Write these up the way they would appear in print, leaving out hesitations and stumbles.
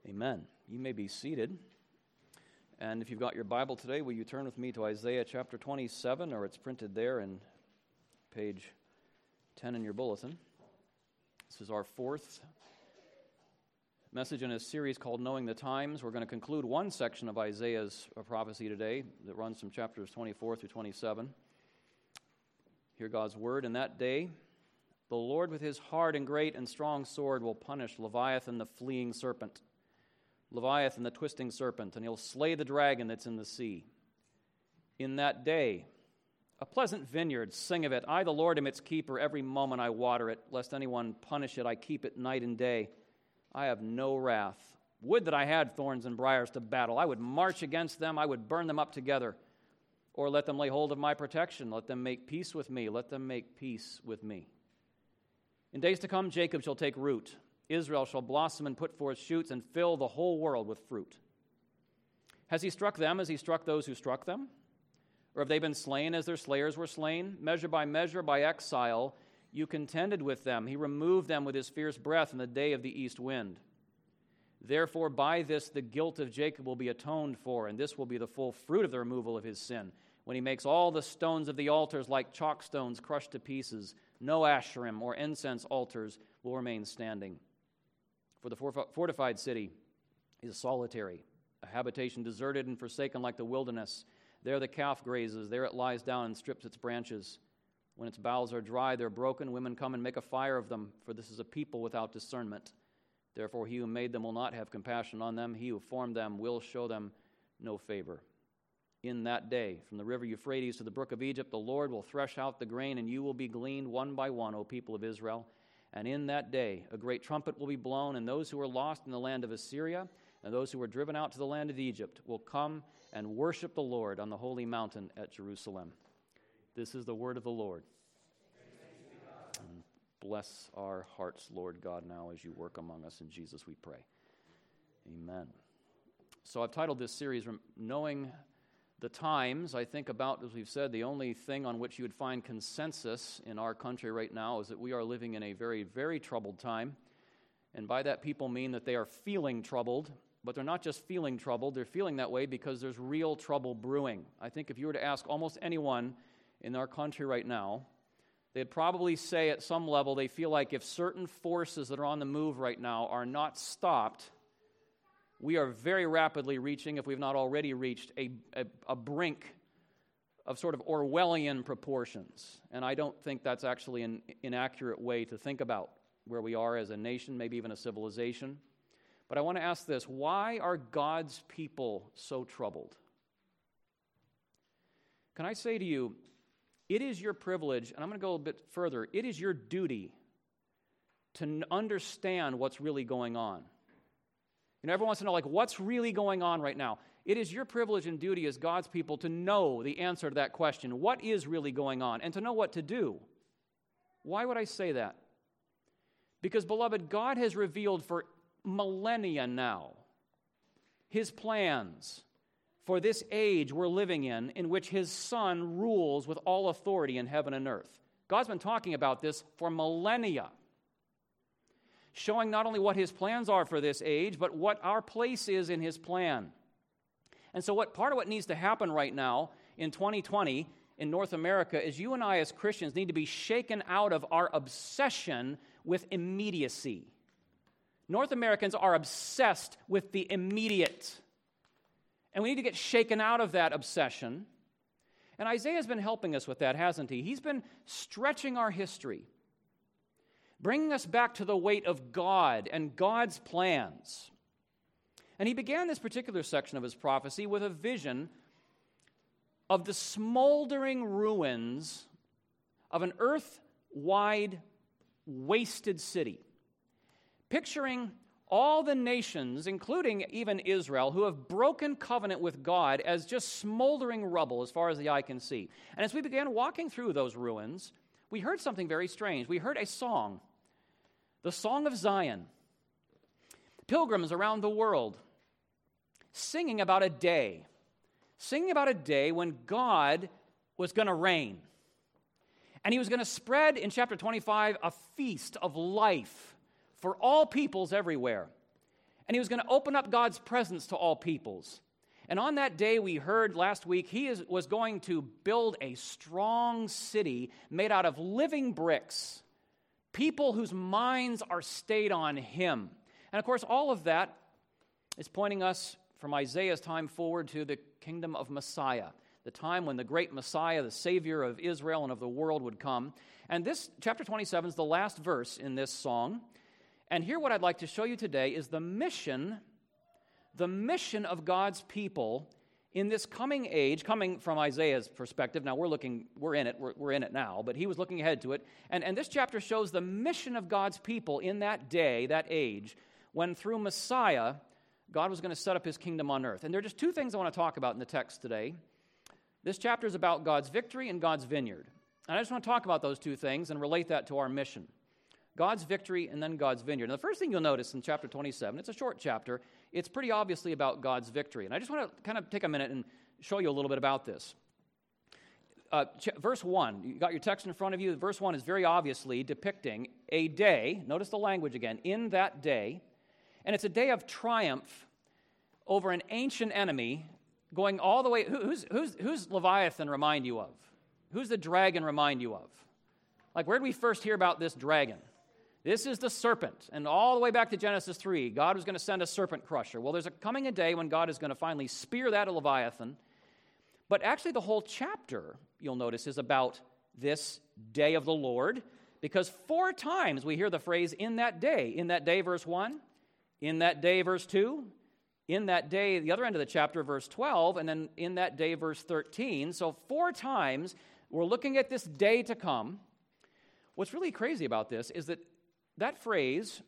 Amen. You may be seated. And if you've got your Bible today, will you turn with me to Isaiah chapter 27, or it's printed there in page 10 in your bulletin. This is our fourth message in a series called Knowing the Times. We're going to conclude one section of Isaiah's prophecy today that runs from chapters 24 through 27. Hear God's word. In that day, the Lord with his hard and great and strong sword will punish Leviathan the fleeing serpent, Leviathan the twisting serpent, and he'll slay the dragon that's in the sea. In that day, a pleasant vineyard, sing of it. I, the Lord, am its keeper. Every moment I water it, lest anyone punish it. I keep it night and day. I have no wrath. Would that I had thorns and briars to battle. I would march against them. I would burn them up together. Or let them lay hold of my protection. Let them make peace with me. Let them make peace with me. In days to come, Jacob shall take root. Israel shall blossom and put forth shoots and fill the whole world with fruit. Has he struck them as he struck those who struck them? Or have they been slain as their slayers were slain? Measure, by exile, you contended with them. He removed them with his fierce breath in the day of the east wind. Therefore, by this the guilt of Jacob will be atoned for, and this will be the full fruit of the removal of his sin, when he makes all the stones of the altars like chalk stones crushed to pieces. No Asherim or incense altars will remain standing. For the fortified city is solitary, a habitation deserted and forsaken like the wilderness. There the calf grazes, there it lies down and strips its branches. When its boughs are dry, they're broken. Women come and make a fire of them, for this is a people without discernment. Therefore he who made them will not have compassion on them. He who formed them will show them no favor. In that day, from the river Euphrates to the brook of Egypt, the Lord will thresh out the grain, and you will be gleaned one by one, O people of Israel. And in that day, a great trumpet will be blown, and those who are lost in the land of Assyria and those who were driven out to the land of Egypt will come and worship the Lord on the holy mountain at Jerusalem. This is the word of the Lord. And bless our hearts, Lord God, now as you work among us. In Jesus we pray. Amen. So I've titled this series, Knowing the Times. I think about, as we've said, the only thing on which you would find consensus in our country right now is that we are living in a very, very troubled time. And by that, people mean that they are feeling troubled, but they're not just feeling troubled, they're feeling that way because there's real trouble brewing. I think if you were to ask almost anyone in our country right now, they'd probably say at some level they feel like if certain forces that are on the move right now are not stopped, we are very rapidly reaching, if we've not already reached, a brink of sort of Orwellian proportions. And I don't think that's actually an inaccurate way to think about where we are as a nation, maybe even a civilization. But I want to ask this: why are God's people so troubled? Can I say to you, it is your privilege, and I'm going to go a bit further, it is your duty to understand what's really going on. You know, everyone wants to know, what's really going on right now? It is your privilege and duty as God's people to know the answer to that question. What is really going on? And to know what to do. Why would I say that? Because, beloved, God has revealed for millennia now his plans for this age we're living in which his Son rules with all authority in heaven and earth. God's been talking about this for millennia, showing not only what his plans are for this age, but what our place is in his plan. And so part of what needs to happen right now in 2020 in North America is you and I as Christians need to be shaken out of our obsession with immediacy. North Americans are obsessed with the immediate. And we need to get shaken out of that obsession. And Isaiah's been helping us with that, hasn't he? He's been stretching our history, bringing us back to the weight of God and God's plans. And he began this particular section of his prophecy with a vision of the smoldering ruins of an earth-wide wasted city, picturing all the nations, including even Israel, who have broken covenant with God as just smoldering rubble as far as the eye can see. And as we began walking through those ruins, we heard something very strange. We heard a song, the Song of Zion. Pilgrims around the world singing about a day when God was going to reign. And he was going to spread in chapter 25 a feast of life for all peoples everywhere. and he was going to open up God's presence to all peoples. And on that day, we heard last week, he was going to build a strong city made out of living bricks, people whose minds are stayed on him. And of course, all of that is pointing us from Isaiah's time forward to the kingdom of Messiah, the time when the great Messiah, the Savior of Israel and of the world, would come. And this, chapter 27, is the last verse in this song. And here what I'd like to show you today is the mission of God's people in this coming age, coming from Isaiah's perspective. Now we're in it now, but he was looking ahead to it. And this chapter shows the mission of God's people in that day, that age, when through Messiah, God was going to set up his kingdom on earth. And there are just two things I want to talk about in the text today. This chapter is about God's victory and God's vineyard. And I just want to talk about those two things and relate that to our mission. God's victory and then God's vineyard. And the first thing you'll notice in chapter 27, it's a short chapter, it's pretty obviously about God's victory. And I just want to kind of take a minute and show you a little bit about this. Verse 1, you got your text in front of you. Verse 1 is very obviously depicting a day, notice the language again, in that day, and it's a day of triumph over an ancient enemy going all the way. Who's Leviathan remind you of? Who's the dragon remind you of? Like, where did we first hear about this dragon? This is the serpent. And all the way back to Genesis 3, God was going to send a serpent crusher. Well, there's coming a day when God is going to finally spear that Leviathan. But actually, the whole chapter, you'll notice, is about this day of the Lord, because 4 times we hear the phrase, in that day, verse 1, in that day, verse 2, in that day, the other end of the chapter, verse 12, and then in that day, verse 13. So 4 times we're looking at this day to come. What's really crazy about this is that phrase,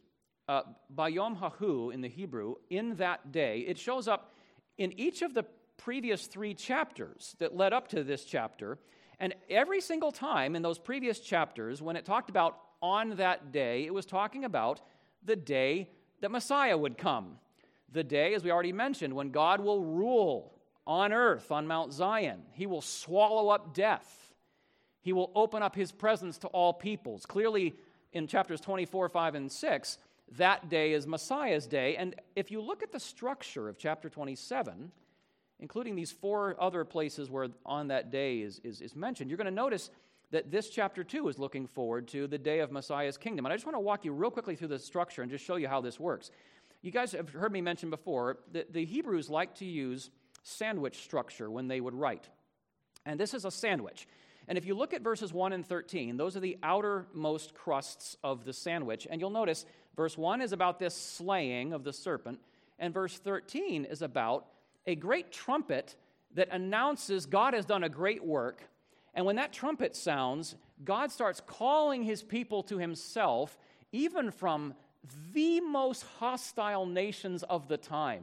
Bayom Hahu in the Hebrew, in that day, it shows up in each of the previous 3 chapters that led up to this chapter. And every single time in those previous chapters, when it talked about on that day, it was talking about the day that Messiah would come. The day, as we already mentioned, when God will rule on earth, on Mount Zion. He will swallow up death. He will open up his presence to all peoples. Clearly, in chapters 24, 5, and 6, that day is Messiah's day. And if you look at the structure of chapter 27, including these 4 other places where on that day is mentioned, you're going to notice that this chapter 2 is looking forward to the day of Messiah's kingdom. And I just want to walk you real quickly through the structure and just show you how this works. You guys have heard me mention before that the Hebrews like to use sandwich structure when they would write. And this is a sandwich. And if you look at verses 1 and 13, those are the outermost crusts of the sandwich. And you'll notice verse 1 is about this slaying of the serpent, and verse 13 is about a great trumpet that announces God has done a great work. And when that trumpet sounds, God starts calling his people to himself, even from the most hostile nations of the time.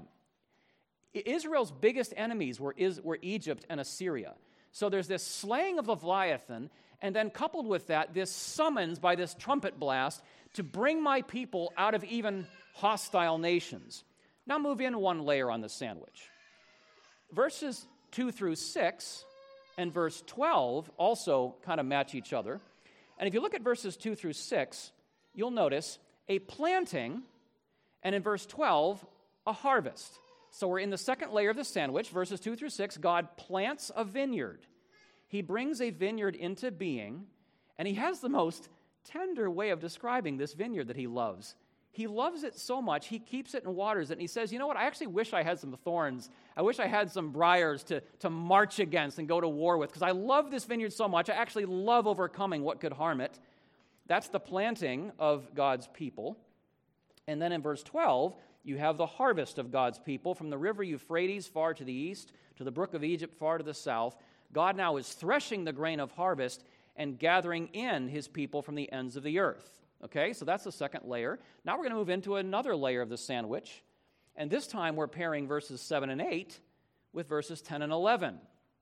Israel's biggest enemies were Egypt and Assyria. So there's this slaying of Leviathan, and then coupled with that, this summons by this trumpet blast to bring my people out of even hostile nations. Now move in 1 layer on the sandwich. Verses 2 through 6 and verse 12 also kind of match each other. And if you look at verses 2 through 6, you'll notice a planting, and in verse 12, a harvest. So we're in the second layer of the sandwich, verses 2 through 6. God plants a vineyard. He brings a vineyard into being, and he has the most tender way of describing this vineyard that he loves. He loves it so much, he keeps it and waters it, and he says, you know what, I actually wish I had some thorns. I wish I had some briars to march against and go to war with, because I love this vineyard so much. I actually love overcoming what could harm it. That's the planting of God's people. And then in verse 12, you have the harvest of God's people from the river Euphrates far to the east to the brook of Egypt far to the south. God now is threshing the grain of harvest and gathering in his people from the ends of the earth. Okay, so that's the second layer. Now we're going to move into another layer of the sandwich. And this time we're pairing verses 7 and 8 with verses 10 and 11.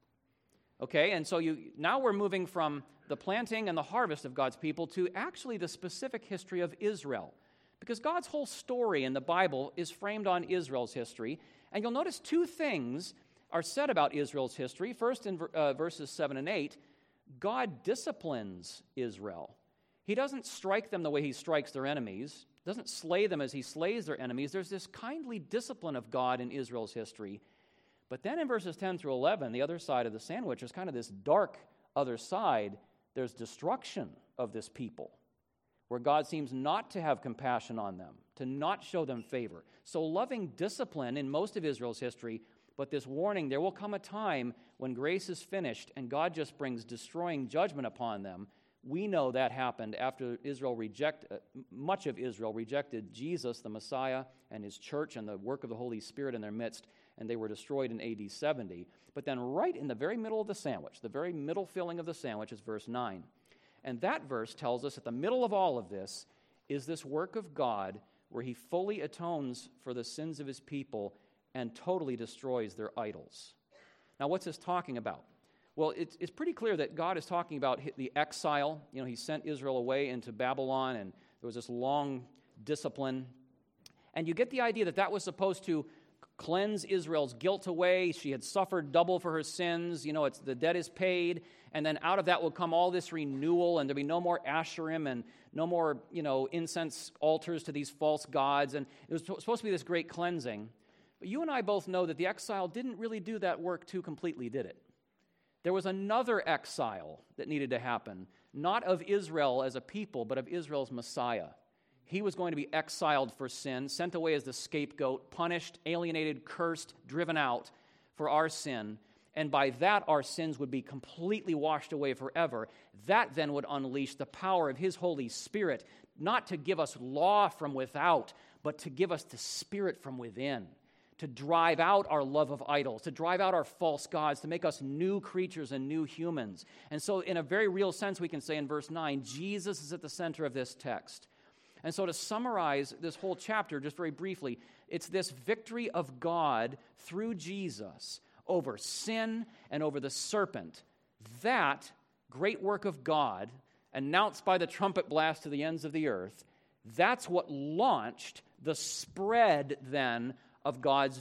Okay, and so now we're moving from the planting and the harvest of God's people to actually the specific history of Israel. Because God's whole story in the Bible is framed on Israel's history. And you'll notice 2 things are said about Israel's history. First, in verses 7 and 8, God disciplines Israel. He doesn't strike them the way he strikes their enemies. doesn't slay them as he slays their enemies. There's this kindly discipline of God in Israel's history. But then in verses 10 through 11, the other side of the sandwich is kind of this dark other side. There's destruction of this people, where God seems not to have compassion on them, to not show them favor. So loving discipline in most of Israel's history, but this warning, there will come a time when grace is finished and God just brings destroying judgment upon them. We know that happened after much of Israel rejected Jesus, the Messiah, and his church and the work of the Holy Spirit in their midst, and they were destroyed in AD 70. But then right in the very middle of the sandwich, the very middle filling of the sandwich is verse 9. And that verse tells us at the middle of all of this is this work of God where he fully atones for the sins of his people and totally destroys their idols. Now, what's this talking about? Well, it's pretty clear that God is talking about the exile. You know, he sent Israel away into Babylon, and there was this long discipline. And you get the idea that that was supposed to cleanse Israel's guilt away. She had suffered double for her sins. You know, the debt is paid. And then out of that will come all this renewal, and there'll be no more Asherim and no more, incense altars to these false gods. And it was supposed to be this great cleansing. But you and I both know that the exile didn't really do that work too completely, did it? There was another exile that needed to happen, not of Israel as a people, but of Israel's Messiah. He was going to be exiled for sin, sent away as the scapegoat, punished, alienated, cursed, driven out for our sin. And by that, our sins would be completely washed away forever. That then would unleash the power of his Holy Spirit, not to give us law from without, but to give us the Spirit from within, to drive out our love of idols, to drive out our false gods, to make us new creatures and new humans. And so in a very real sense, we can say in verse 9, Jesus is at the center of this text. And so to summarize this whole chapter, just very briefly, it's this victory of God through Jesus over sin and over the serpent. That great work of God, announced by the trumpet blast to the ends of the earth, that's what launched the spread then of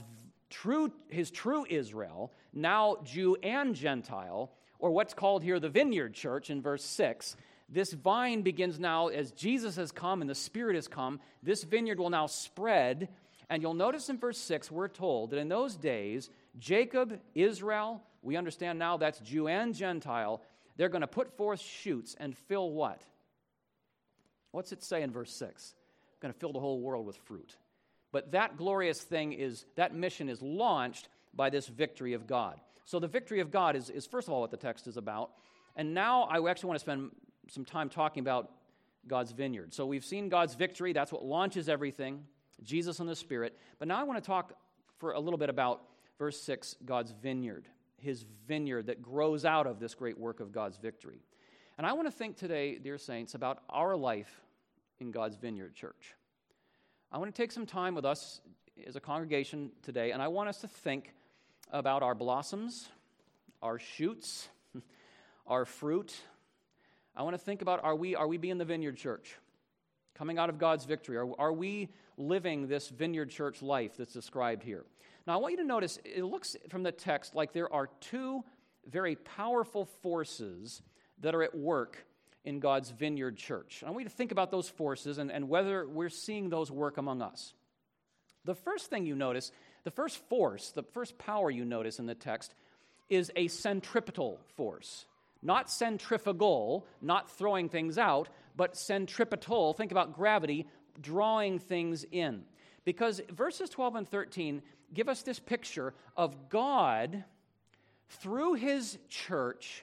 his true Israel, now Jew and Gentile, or what's called here the Vineyard Church in verse 6. This vine begins now, as Jesus has come and the Spirit has come, this vineyard will now spread. And you'll notice in verse 6, we're told that in those days, Jacob, Israel, we understand now that's Jew and Gentile, they're going to put forth shoots and fill what? What's it say in verse 6? Going to fill the whole world with fruit. But that glorious thing that mission is launched by this victory of God. So the victory of God is first of all what the text is about. And now I actually want to spend some time talking about God's vineyard. So we've seen God's victory. That's what launches everything, Jesus and the Spirit. But now I want to talk for a little bit about verse 6, God's vineyard, his vineyard that grows out of this great work of God's victory. And I want to think today, dear saints, about our life in God's vineyard church. I want to take some time with us as a congregation today, and I want us to think about our blossoms, our shoots, our fruit. I want to think about, are we being the vineyard church, coming out of God's victory? Are we living this vineyard church life that's described here? Now, I want you to notice, it looks from the text like there are two very powerful forces that are at work in God's vineyard church. I want you to think about those forces and whether we're seeing those work among us. The first thing you notice, the first force, the first power you notice in the text is a centripetal force. Not centrifugal, not throwing things out, but centripetal. Think about gravity drawing things in. Because verses 12 and 13 give us this picture of God, through his church,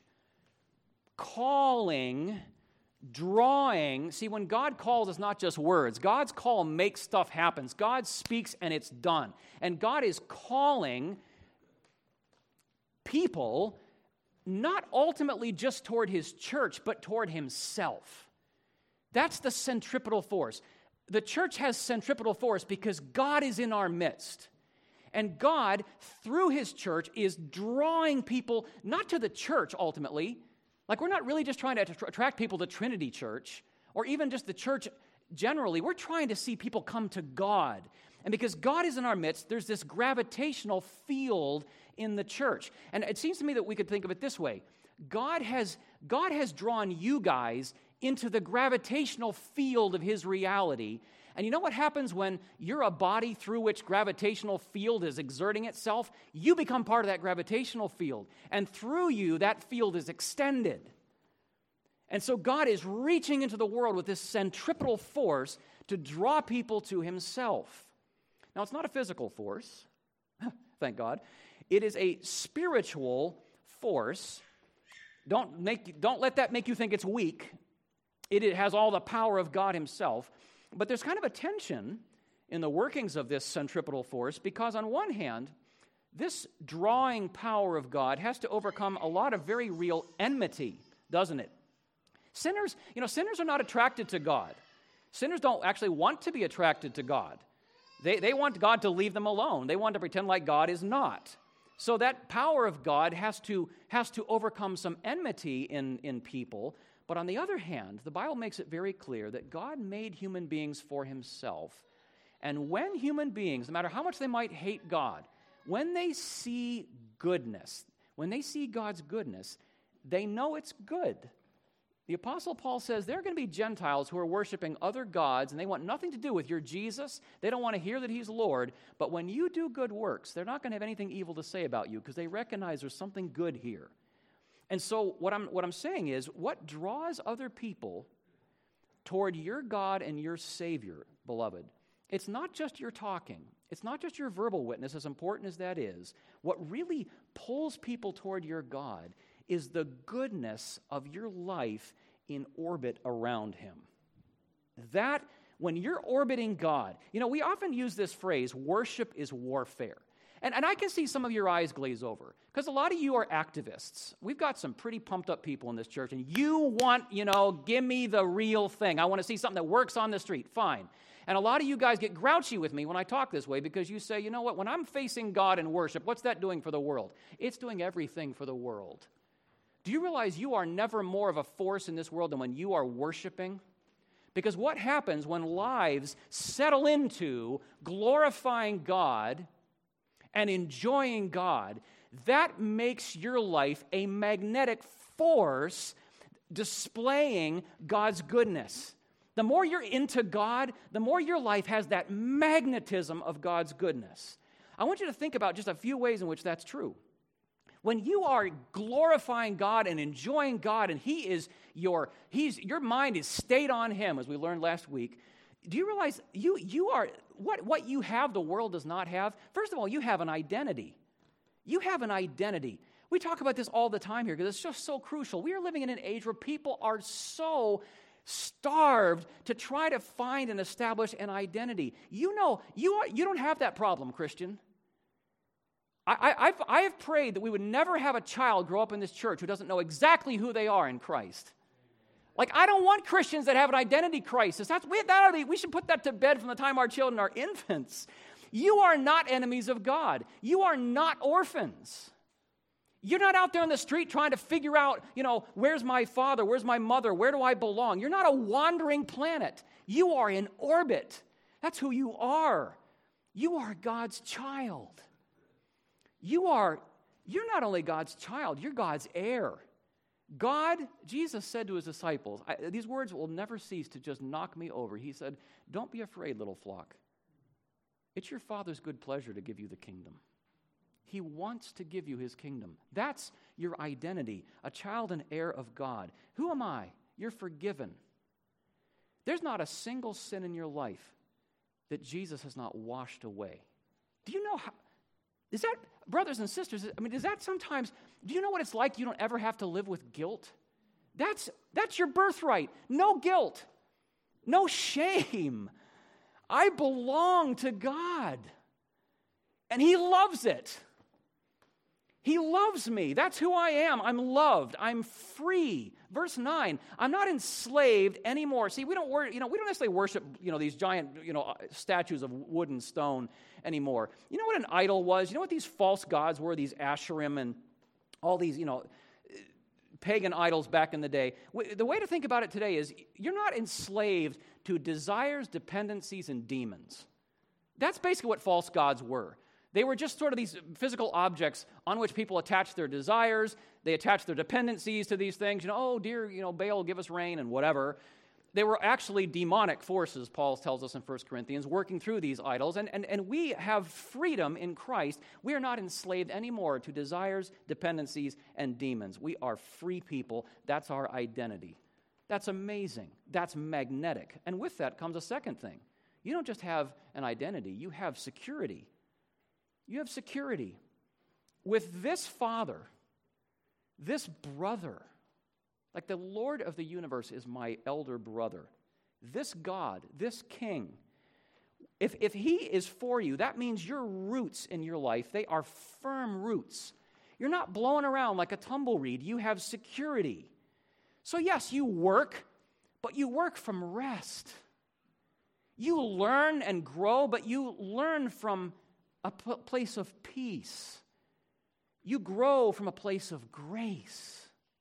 calling, drawing. See, when God calls, it's not just words. God's call makes stuff happen. God speaks and it's done. And God is calling people not ultimately just toward his church, but toward himself. That's the centripetal force. The church has centripetal force because God is in our midst. And God, through his church, is drawing people, not to the church ultimately. Like, we're not really just trying to attract people to Trinity Church, or even just the church generally. We're trying to see people come to God. And because God is in our midst, there's this gravitational field in the church. And it seems to me that we could think of it this way. God has drawn you guys into the gravitational field of his reality, And you know what happens when you're a body through which gravitational field is exerting itself? You become part of that gravitational field. And through you, that field is extended. And so God is reaching into the world with this centripetal force to draw people to himself. Now, it's not a physical force, thank God. It is a spiritual force. Don't let that make you think it's weak. It has all the power of God himself. But there's kind of a tension in the workings of this centripetal force because on one hand, this drawing power of God has to overcome a lot of very real enmity, doesn't it? Sinners are not attracted to God. Sinners don't actually want to be attracted to God. They want God to leave them alone. They want to pretend like God is not. So that power of God has to overcome some enmity in people. But on the other hand, the Bible makes it very clear that God made human beings for himself. And when human beings, no matter how much they might hate God, when they see goodness, when they see God's goodness, they know it's good. The Apostle Paul says there are going to be Gentiles who are worshiping other gods, and they want nothing to do with your Jesus. They don't want to hear that he's Lord. But when you do good works, they're not going to have anything evil to say about you because they recognize there's something good here. And so what I'm saying is, what draws other people toward your God and your Savior, beloved, it's not just your talking. It's not just your verbal witness, as important as that is. What really pulls people toward your God is the goodness of your life in orbit around him. That, when you're orbiting God, we often use this phrase, worship is warfare. And I can see some of your eyes glaze over, because a lot of you are activists. We've got some pretty pumped up people in this church, and you want, give me the real thing. I want to see something that works on the street. Fine. And a lot of you guys get grouchy with me when I talk this way, because you say, you know what, when I'm facing God in worship, what's that doing for the world? It's doing everything for the world. Do you realize you are never more of a force in this world than when you are worshiping? Because what happens when lives settle into glorifying God and enjoying God, that makes your life a magnetic force displaying God's goodness. The more you're into God, the more your life has that magnetism of God's goodness. I want you to think about just a few ways in which that's true. When you are glorifying God and enjoying God, and your mind is stayed on him, as we learned last week, do you realize you are what you have the world does not have? First of all, you have an identity. You have an identity. We talk about this all the time here because it's just so crucial. We are living in an age where people are so starved to try to find and establish an identity. You don't have that problem, Christian. I have prayed that we would never have a child grow up in this church who doesn't know exactly who they are in Christ. Like, I don't want Christians that have an identity crisis. We should put that to bed from the time our children are infants. You are not enemies of God. You are not orphans. You're not out there on the street trying to figure out, where's my father, where's my mother, where do I belong? You're not a wandering planet. You are in orbit. That's who you are. You are God's child. You're not only God's child, you're God's heir. Jesus said to his disciples, these words will never cease to just knock me over. He said, don't be afraid, little flock. It's your Father's good pleasure to give you the kingdom. He wants to give you his kingdom. That's your identity, a child and heir of God. Who am I? You're forgiven. There's not a single sin in your life that Jesus has not washed away. Do you know how? Is that, brothers and sisters, is that sometimes, do you know what it's like you don't ever have to live with guilt? That's your birthright. No guilt. No shame. I belong to God. And he loves it. He loves me. That's who I am. I'm loved. I'm free. Verse 9, I'm not enslaved anymore. See, we don't necessarily worship, these giant, statues of wood and stone anymore. You know what an idol was? You know what these false gods were, these Asherim and all these, pagan idols back in the day? The way to think about it today is you're not enslaved to desires, dependencies, and demons. That's basically what false gods were. They were just sort of these physical objects on which people attach their desires. They attach their dependencies to these things. Oh, dear, Baal, give us rain and whatever. they were actually demonic forces, Paul tells us in 1 Corinthians, working through these idols. And we have freedom in Christ. We are not enslaved anymore to desires, dependencies, and demons. We are free people. That's our identity. That's amazing. That's magnetic. And with that comes a second thing. You don't just have an identity. You have security. You have security. With this Father, this brother, like the Lord of the universe is my elder brother. This God, this King, if He is for you, that means your roots in your life, they are firm roots. You're not blowing around like a tumbleweed. You have security. So yes, you work, but you work from rest. You learn and grow, but you learn from a place of peace. You grow from a place of grace.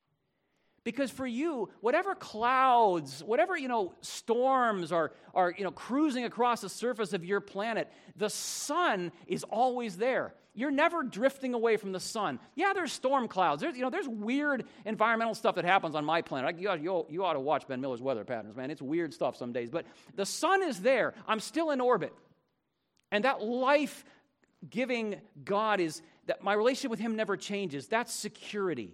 Because for you, whatever clouds, whatever, storms are cruising across the surface of your planet, the sun is always there. You're never drifting away from the sun. Yeah, there's storm clouds. There's weird environmental stuff that happens on my planet. You ought to watch Ben Miller's weather patterns, man. It's weird stuff some days. But the sun is there. I'm still in orbit. And that life-giving God is, that my relationship with Him never changes. That's security.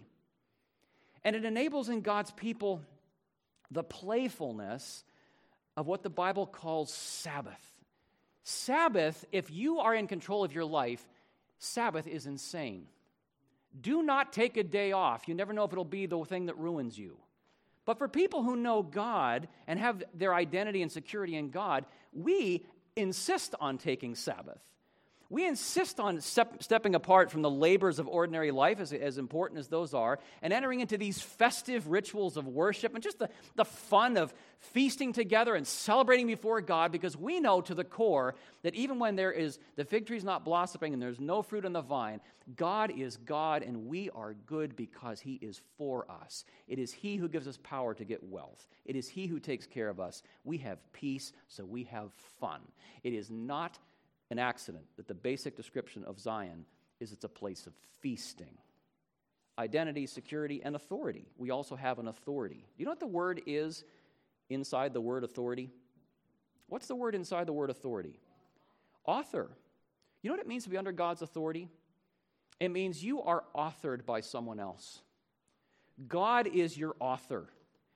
And it enables in God's people the playfulness of what the Bible calls Sabbath. Sabbath, if you are in control of your life, Sabbath is insane. Do not take a day off. You never know if it'll be the thing that ruins you. But for people who know God and have their identity and security in God, we insist on taking Sabbath. We insist on stepping apart from the labors of ordinary life, as important as those are, and entering into these festive rituals of worship and just the fun of feasting together and celebrating before God, because we know to the core that even when the fig tree's not blossoming and there's no fruit on the vine, God is God and we are good because He is for us. It is He who gives us power to get wealth. It is He who takes care of us. We have peace, so we have fun. It is not an accident that the basic description of Zion is it's a place of feasting. Identity, security, and authority. We also have an authority. Do you know what the word is inside the word authority? What's the word inside the word authority? Author. You know what it means to be under God's authority? It means you are authored by someone else. God is your author.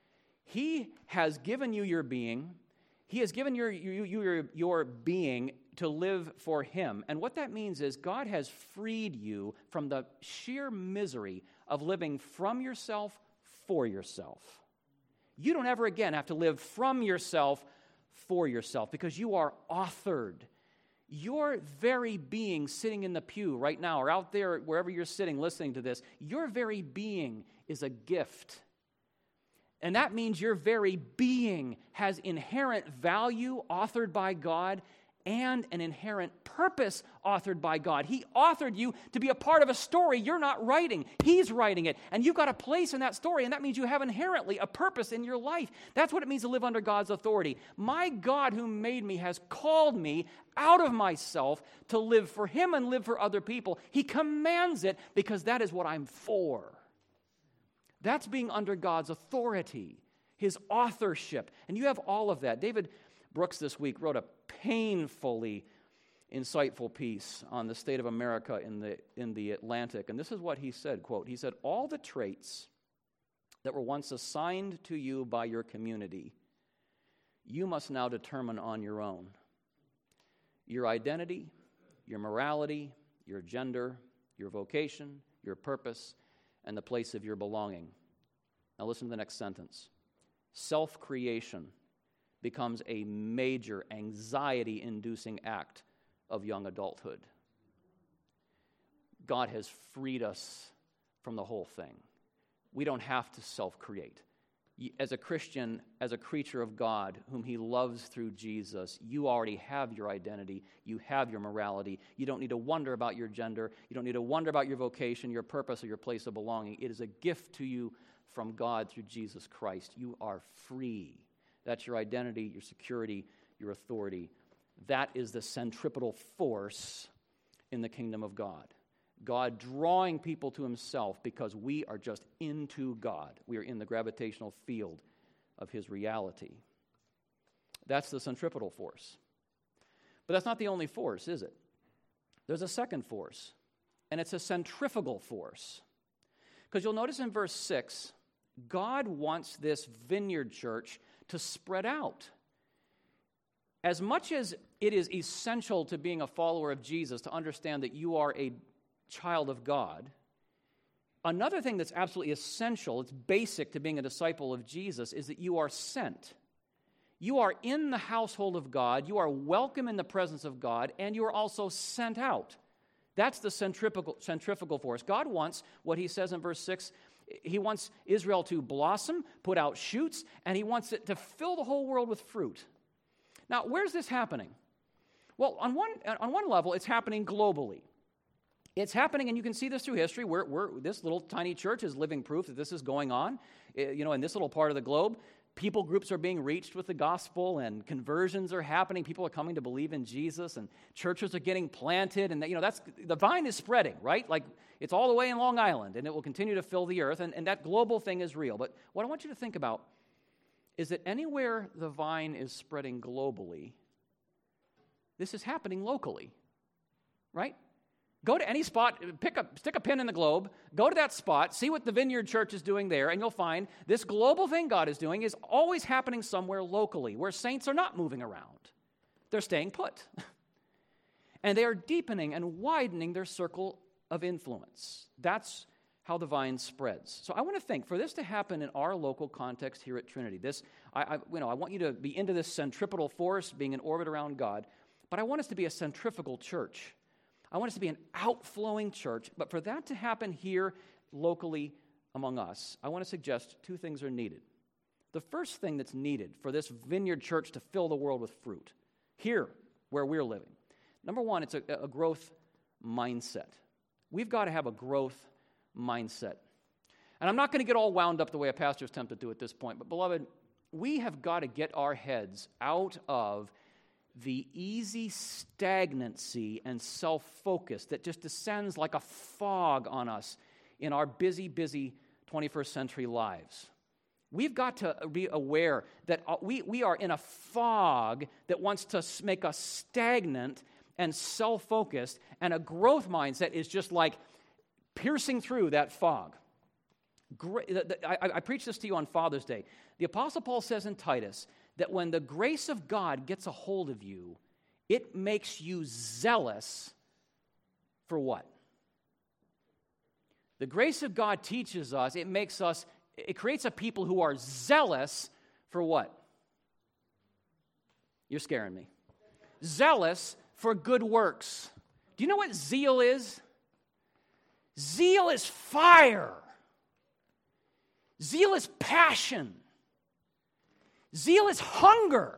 He has given you your being. He has given your being to live for Him. And what that means is God has freed you from the sheer misery of living from yourself for yourself. You don't ever again have to live from yourself for yourself because you are authored. Your very being sitting in the pew right now or out there wherever you're sitting listening to this, your very being is a gift. And that means your very being has inherent value authored by God and an inherent purpose authored by God. He authored you to be a part of a story you're not writing. He's writing it, and you've got a place in that story, and that means you have inherently a purpose in your life. That's what it means to live under God's authority. My God who made me has called me out of myself to live for Him and live for other people. He commands it because that is what I'm for. That's being under God's authority, His authorship. And you have all of that. David Brooks this week wrote a painfully insightful piece on the state of America in the Atlantic. And this is what he said, quote, he said, "All the traits that were once assigned to you by your community, you must now determine on your own. Your identity, your morality, your gender, your vocation, your purpose, and the place of your belonging." Now listen to the next sentence. "Self-creation becomes a major anxiety-inducing act of young adulthood." God has freed us from the whole thing. We don't have to self-create. As a Christian, as a creature of God, whom He loves through Jesus, you already have your identity. You have your morality. You don't need to wonder about your gender. You don't need to wonder about your vocation, your purpose, or your place of belonging. It is a gift to you from God through Jesus Christ. You are free. That's your identity, your security, your authority. That is the centripetal force in the kingdom of God. God drawing people to Himself because we are just into God. We are in the gravitational field of His reality. That's the centripetal force. But that's not the only force, is it? There's a second force, and it's a centrifugal force. Because you'll notice in verse 6, God wants this vineyard church to spread out. As much as it is essential to being a follower of Jesus to understand that you are a child of God, another thing that's absolutely essential, it's basic to being a disciple of Jesus, is that you are sent. You are in the household of God, you are welcome in the presence of God, and you are also sent out. That's the centrifugal force. God wants, what he says in verse 6, he wants Israel to blossom, put out shoots, and he wants it to fill the whole world with fruit. Now, where's this happening? Well, on one level, it's happening globally. It's happening, and you can see this through history. This little tiny church is living proof that this is going on. In this little part of the globe, people groups are being reached with the gospel, and conversions are happening. People are coming to believe in Jesus, and churches are getting planted, and that's the vine is spreading, right? Like it's all the way in Long Island, and it will continue to fill the earth, and that global thing is real. But what I want you to think about is that anywhere the vine is spreading globally, this is happening locally, right? Go to any spot, stick a pin in the globe, go to that spot, see what the Vineyard Church is doing there, and you'll find this global thing God is doing is always happening somewhere locally, where saints are not moving around. They're staying put. And they are deepening and widening their circle of influence. That's how the vine spreads. So I want to think, for this to happen in our local context here at Trinity, I want you to be into this centripetal force, being in orbit around God, but I want us to be a centrifugal church. I want us to be an outflowing church, but for that to happen here locally among us, I want to suggest two things are needed. The first thing that's needed for this Vineyard Church to fill the world with fruit, here where we're living, number one, it's a growth mindset. We've got to have a growth mindset. And I'm not going to get all wound up the way a pastor's tempted to at this point, but beloved, we have got to get our heads out of the easy stagnancy and self-focus that just descends like a fog on us in our busy 21st century lives. We've got to be aware that we are in a fog that wants to make us stagnant and self-focused, and a growth mindset is just like piercing through that fog. I preached this to you on Father's Day. The Apostle Paul says in Titus that when the grace of God gets a hold of you, it makes you zealous for what? The grace of God teaches us, it creates a people who are zealous for what? You're scaring me. Zealous for good works. Do you know what zeal is? Zeal is fire. Zeal is passion. Zeal is hunger.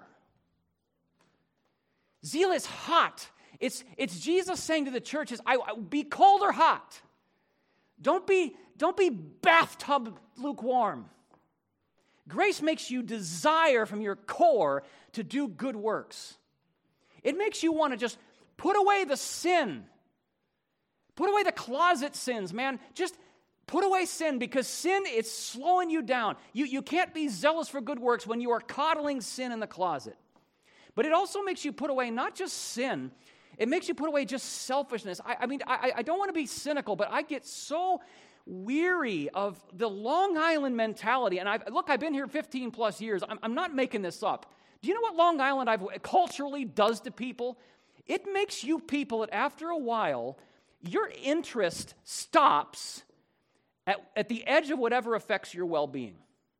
Zeal is hot. It's Jesus saying to the churches, be cold or hot. Don't be bathtub lukewarm. Grace makes you desire from your core to do good works. It makes you want to just put away the sin. Put away the closet sins, man. Just put away sin, because sin is slowing you down. You can't be zealous for good works when you are coddling sin in the closet. But it also makes you put away not just sin, it makes you put away just selfishness. I don't want to be cynical, but I get so weary of the Long Island mentality. And I've been here 15 plus years. I'm not making this up. Do you know what Long Island culturally does to people? It makes you people that after a while, your interest stops at the edge of whatever affects your well-being.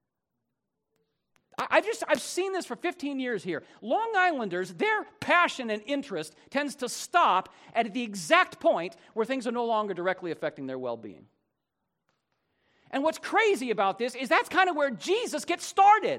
I've seen this for 15 years here. Long Islanders, their passion and interest tends to stop at the exact point where things are no longer directly affecting their well-being. And what's crazy about this is that's kind of where Jesus gets started.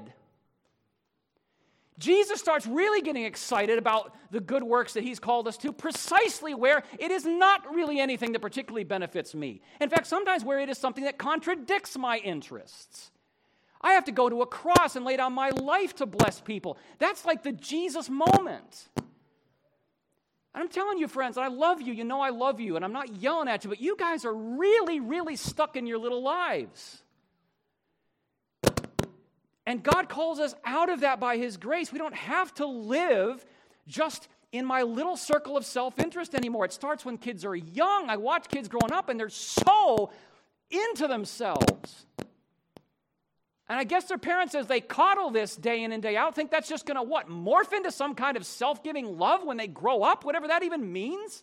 Jesus starts really getting excited about the good works that he's called us to, precisely where it is not really anything that particularly benefits me. In fact, sometimes where it is something that contradicts my interests. I have to go to a cross and lay down my life to bless people. That's like the Jesus moment. And I'm telling you, friends, I love you. You know I love you, and I'm not yelling at you, but you guys are really, really stuck in your little lives. And God calls us out of that by His grace. We don't have to live just in my little circle of self-interest anymore. It starts when kids are young. I watch kids growing up, and they're so into themselves. And I guess their parents, as they coddle this day in and day out, think that's just going to, morph into some kind of self-giving love when they grow up, whatever that even means?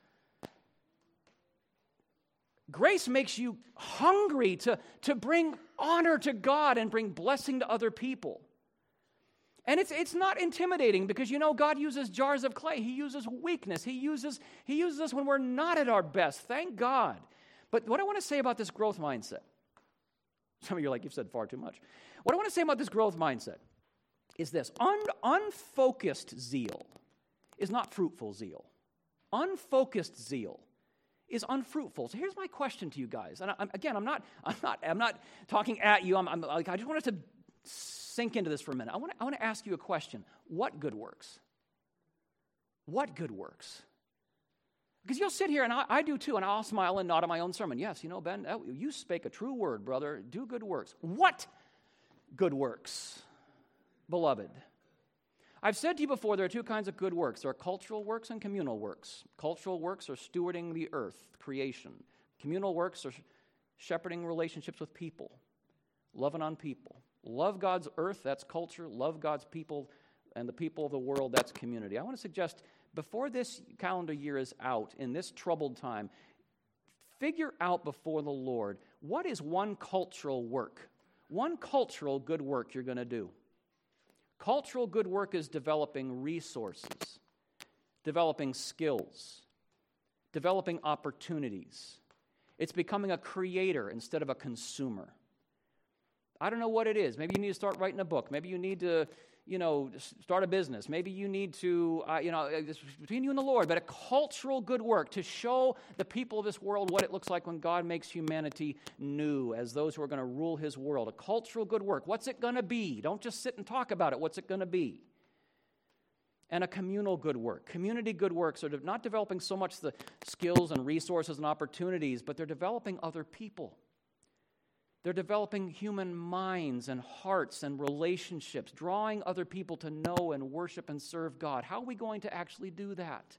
Grace makes you hungry to bring honor to God and bring blessing to other people. And it's not intimidating because, God uses jars of clay. He uses weakness. He uses us when we're not at our best. Thank God. But what I want to say about this growth mindset, some of you are like, you've said far too much. What I want to say about this growth mindset is this. Unfocused zeal is not fruitful zeal. Unfocused zeal is unfruitful. So here's my question to you guys. And I'm not talking at you. I just want us to sink into this for a minute. I want to ask you a question. What good works? What good works? Because you'll sit here, and I do too, and I'll smile and nod at my own sermon. Yes, Ben, you spake a true word, brother. Do good works. What good works, beloved? I've said to you before, there are two kinds of good works. There are cultural works and communal works. Cultural works are stewarding the earth, creation. Communal works are shepherding relationships with people, loving on people. Love God's earth, that's culture. Love God's people and the people of the world, that's community. I want to suggest, before this calendar year is out, in this troubled time, figure out before the Lord, what is one cultural work? One cultural good work you're going to do. Cultural good work is developing resources, developing skills, developing opportunities. It's becoming a creator instead of a consumer. I don't know what it is. Maybe you need to start writing a book. Maybe you need to, start a business. Maybe you need to, it's between you and the Lord, but a cultural good work to show the people of this world what it looks like when God makes humanity new as those who are going to rule His world. A cultural good work. What's it going to be? Don't just sit and talk about it. What's it going to be? And a communal good work. Community good works are not developing so much the skills and resources and opportunities, but they're developing other people. They're developing human minds and hearts and relationships, drawing other people to know and worship and serve God. How are we going to actually do that?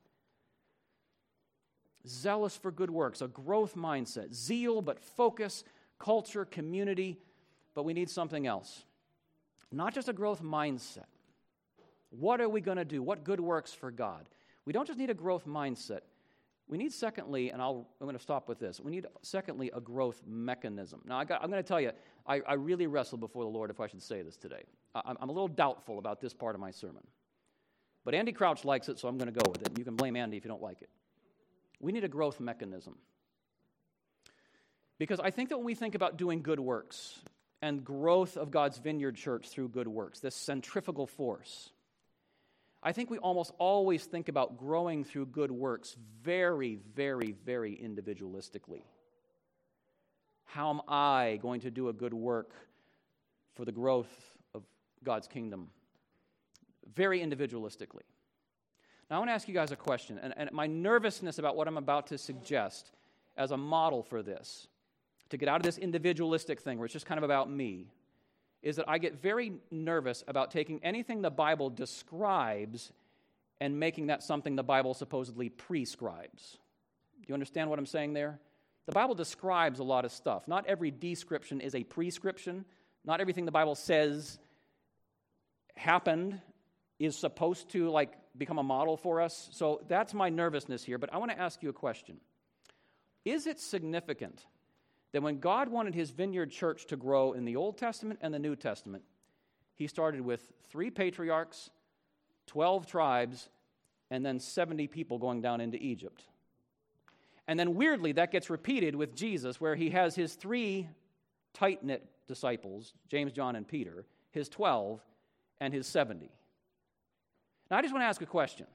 Zealous for good works, a growth mindset, zeal but focus, culture, community, but we need something else. Not just a growth mindset. What are we going to do? What good works for God? We don't just need a growth mindset. We need, secondly, and I'm going to stop with this. We need, secondly, a growth mechanism. Now, I'm going to tell you, I really wrestled before the Lord if I should say this today. I'm a little doubtful about this part of my sermon. But Andy Crouch likes it, so I'm going to go with it. You can blame Andy if you don't like it. We need a growth mechanism. Because I think that when we think about doing good works and growth of God's Vineyard Church through good works, this centrifugal force, I think we almost always think about growing through good works very, very, very individualistically. How am I going to do a good work for the growth of God's kingdom? Very individualistically. Now, I want to ask you guys a question, and my nervousness about what I'm about to suggest as a model for this, to get out of this individualistic thing where it's just kind of about me, is that I get very nervous about taking anything the Bible describes and making that something the Bible supposedly prescribes. Do you understand what I'm saying there? The Bible describes a lot of stuff. Not every description is a prescription. Not everything the Bible says happened is supposed to become a model for us. So that's my nervousness here, but I want to ask you a question. Is it significant that when God wanted His Vineyard Church to grow in the Old Testament and the New Testament, He started with 3 patriarchs, 12 tribes, and then 70 people going down into Egypt? And then weirdly, that gets repeated with Jesus, where He has His 3 tight-knit disciples, James, John, and Peter, His 12, and His 70. Now, I just want to ask a question.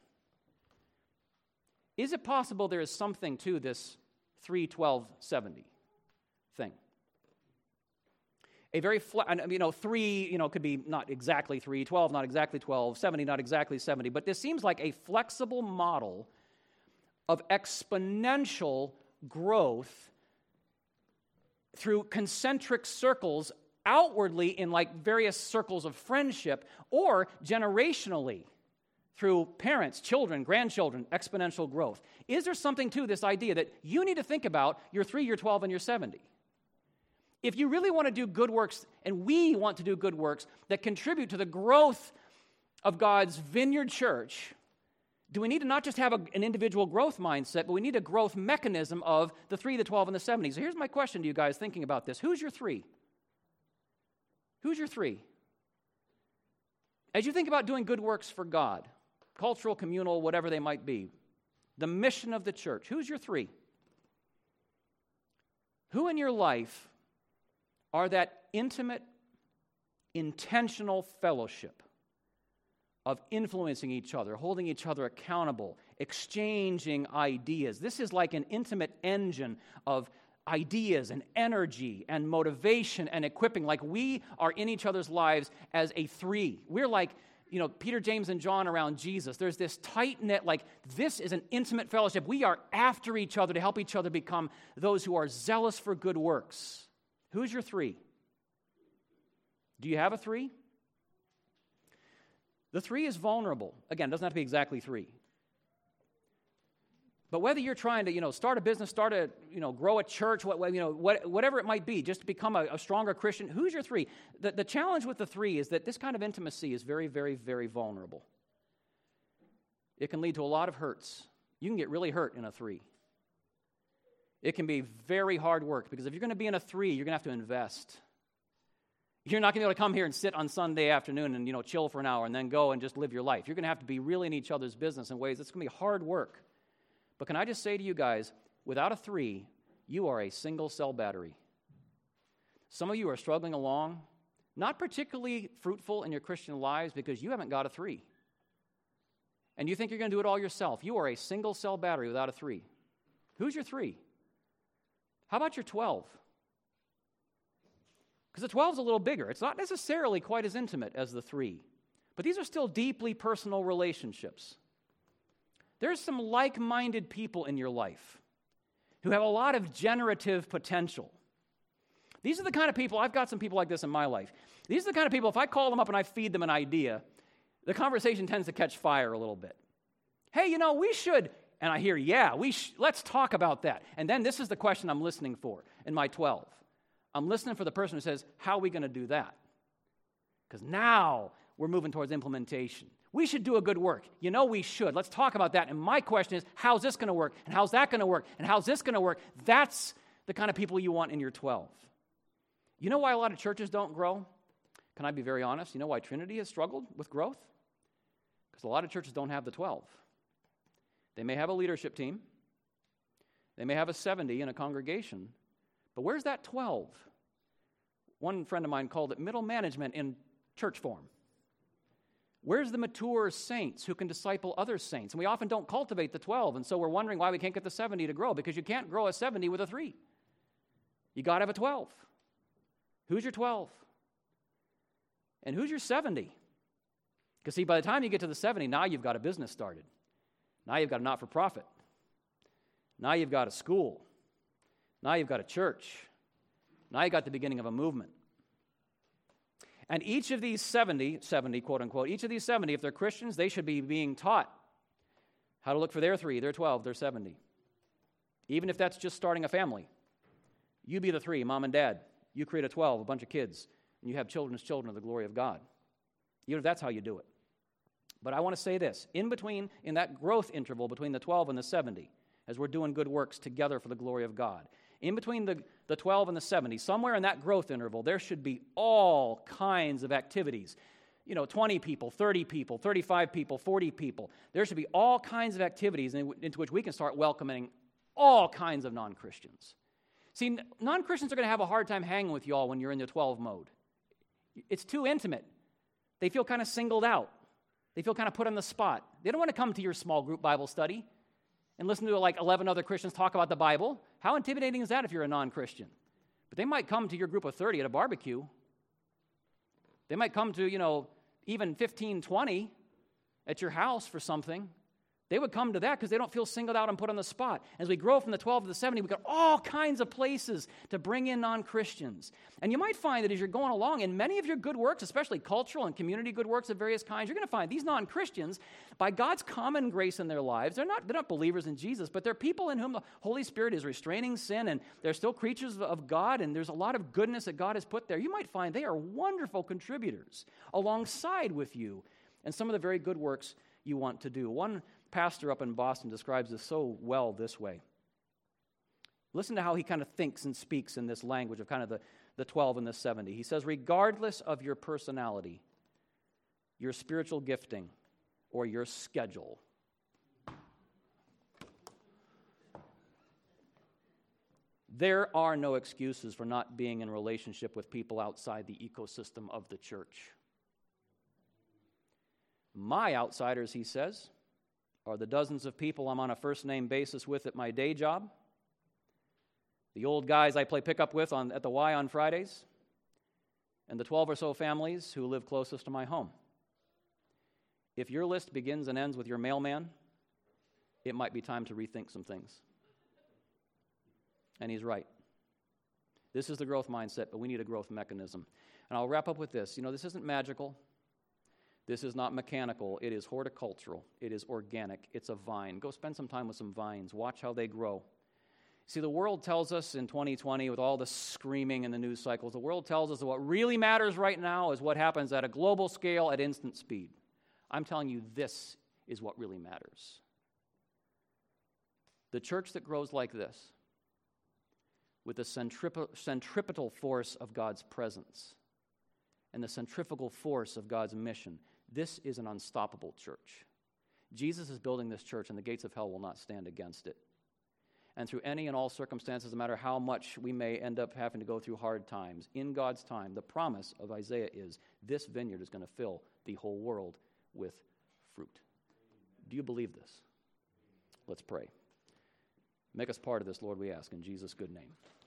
Is it possible there is something to this 3, 12, 70 thing? A very, 3, could be not exactly 3, 12, not exactly 12, 70, not exactly 70, but this seems like a flexible model of exponential growth through concentric circles outwardly in like various circles of friendship, or generationally through parents, children, grandchildren, exponential growth. Is there something to this idea that you need to think about your 3, your 12, and your 70? If you really want to do good works, and we want to do good works that contribute to the growth of God's vineyard church, do we need to not just have an individual growth mindset, but we need a growth mechanism of the 3, the 12, and the 70? So here's my question to you guys thinking about this. Who's your 3? Who's your 3? As you think about doing good works for God, cultural, communal, whatever they might be, the mission of the church, who's your 3? Who in your life are that intimate, intentional fellowship of influencing each other, holding each other accountable, exchanging ideas? This is like an intimate engine of ideas and energy and motivation and equipping. Like we are in each other's lives as a 3. We're like, Peter, James, and John around Jesus. There's this tight-knit, like this is an intimate fellowship. We are after each other to help each other become those who are zealous for good works. Who's your 3? Do you have a 3? The 3 is vulnerable. Again, it doesn't have to be exactly 3. But whether you're trying to, start a business, grow a church, whatever it might be, just to become a stronger Christian, who's your 3? The challenge with the 3 is that this kind of intimacy is very, very, very vulnerable. It can lead to a lot of hurts. You can get really hurt in a 3. It can be very hard work, because if you're going to be in a 3, you're going to have to invest. You're not going to be able to come here and sit on Sunday afternoon and, chill for an hour and then go and just live your life. You're going to have to be really in each other's business in ways that's going to be hard work. But can I just say to you guys, without a 3, you are a single-cell battery. Some of you are struggling along, not particularly fruitful in your Christian lives because you haven't got a 3. And you think you're going to do it all yourself. You are a single-cell battery without a 3. Who's your 3? How about your 12? Because the 12 is a little bigger. It's not necessarily quite as intimate as the 3. But these are still deeply personal relationships. There's some like-minded people in your life who have a lot of generative potential. These are the kind of people, I've got some people like this in my life. These are the kind of people, if I call them up and I feed them an idea, the conversation tends to catch fire a little bit. Hey, we should, and I hear, let's talk about that. And then this is the question I'm listening for in my 12. I'm listening for the person who says, how are we going to do that? Because now we're moving towards implementation. We should do a good work. We should. Let's talk about that. And my question is, how's this going to work? And how's that going to work? And how's this going to work? That's the kind of people you want in your 12. You know why a lot of churches don't grow? Can I be very honest? You know why Trinity has struggled with growth? Because a lot of churches don't have the 12. They may have a leadership team. They may have a 70 in a congregation. But where's that 12? One friend of mine called it middle management in church form. Where's the mature saints who can disciple other saints? And we often don't cultivate the 12, and so we're wondering why we can't get the 70 to grow, because you can't grow a 70 with a 3. You got to have a 12. Who's your 12? And who's your 70? Because see, by the time you get to the 70, now you've got a business started. Now you've got a not-for-profit. Now you've got a school. Now you've got a church. Now you've got the beginning of a movement. And each of these 70, quote unquote, each of these 70, if they're Christians, they should be being taught how to look for their 3, their 12, their 70. Even if that's just starting a family. You be the 3, mom and dad. You create a 12, a bunch of kids, and you have children's children of the glory of God. Even if that's how you do it. But I want to say this, in that growth interval between the 12 and the 70, as we're doing good works together for the glory of God, in between the 12 and the 70, somewhere in that growth interval, there should be all kinds of activities. 20 people, 30 people, 35 people, 40 people. There should be all kinds of activities into which we can start welcoming all kinds of non-Christians. See, non-Christians are going to have a hard time hanging with you all when you're in the 12 mode. It's too intimate. They feel kind of singled out. They feel kind of put on the spot. They don't want to come to your small group Bible study and listen to 11 other Christians talk about the Bible. How intimidating is that if you're a non-Christian? But they might come to your group of 30 at a barbecue. They might come to, even 15, 20 at your house for something. They would come to that because they don't feel singled out and put on the spot. As we grow from the 12 to the 70, we've got all kinds of places to bring in non-Christians. And you might find that as you're going along, in many of your good works, especially cultural and community good works of various kinds, you're going to find these non-Christians, by God's common grace in their lives, they're not believers in Jesus, but they're people in whom the Holy Spirit is restraining sin, and they're still creatures of God, and there's a lot of goodness that God has put there. You might find they are wonderful contributors alongside with you and some of the very good works you want to do. One pastor up in Boston describes this so well this way. Listen to how he kind of thinks and speaks in this language of kind of the 12 and the 70. He says, regardless of your personality, your spiritual gifting, or your schedule, there are no excuses for not being in relationship with people outside the ecosystem of the church. My outsiders, he says, are the dozens of people I'm on a first-name basis with at my day job, the old guys I play pickup with at the Y on Fridays, and the 12 or so families who live closest to my home. If your list begins and ends with your mailman, it might be time to rethink some things. And he's right. This is the growth mindset, but we need a growth mechanism. And I'll wrap up with this. This isn't magical. This is not mechanical. It is horticultural. It is organic. It's a vine. Go spend some time with some vines. Watch how they grow. See, the world tells us in 2020, with all the screaming in the news cycles, the world tells us that what really matters right now is what happens at a global scale at instant speed. I'm telling you, this is what really matters. The church that grows like this, with the centripetal force of God's presence and the centrifugal force of God's mission, this is an unstoppable church. Jesus is building this church, and the gates of hell will not stand against it. And through any and all circumstances, no matter how much we may end up having to go through hard times, in God's time, the promise of Isaiah is this vineyard is going to fill the whole world with fruit. Do you believe this? Let's pray. Make us part of this, Lord, we ask, in Jesus' good name.